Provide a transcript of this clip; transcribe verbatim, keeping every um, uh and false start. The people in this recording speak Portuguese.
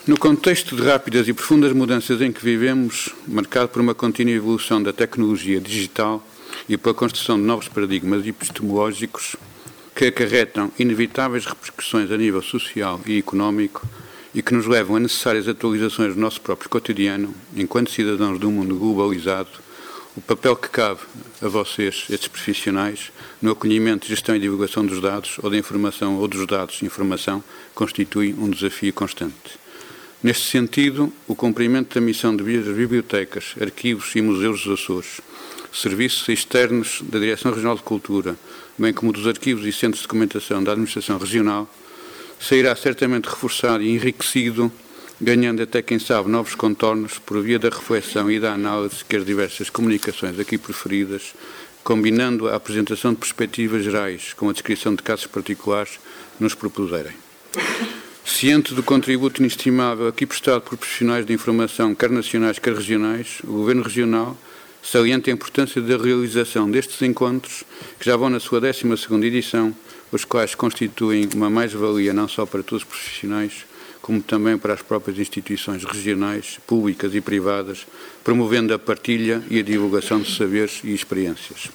No contexto de rápidas e profundas mudanças em que vivemos, marcado por uma contínua evolução da tecnologia digital e pela construção de novos paradigmas epistemológicos que acarretam inevitáveis repercussões a nível social e económico e que nos levam a necessárias atualizações do nosso próprio cotidiano, enquanto cidadãos de um mundo globalizado, o papel que cabe a vocês, estes profissionais, no acolhimento, gestão e divulgação dos dados ou da informação ou dos dados de informação, constitui um desafio constante. Neste sentido, o cumprimento da missão de bibliotecas, arquivos e museus dos Açores, serviços externos da Direção Regional de Cultura, bem como dos arquivos e centros de documentação da Administração Regional, sairá certamente reforçado e enriquecido, ganhando até, quem sabe, novos contornos por via da reflexão e da análise que as diversas comunicações aqui preferidas, combinando a apresentação de perspectivas gerais com a descrição de casos particulares, nos propuserem. Ciente do contributo inestimável aqui prestado por profissionais de informação, quer nacionais, quer regionais, o Governo Regional salienta a importância da realização destes encontros, que já vão na sua décima segunda edição, os quais constituem uma mais-valia não só para todos os profissionais, como também para as próprias instituições regionais, públicas e privadas, promovendo a partilha e a divulgação de saberes e experiências.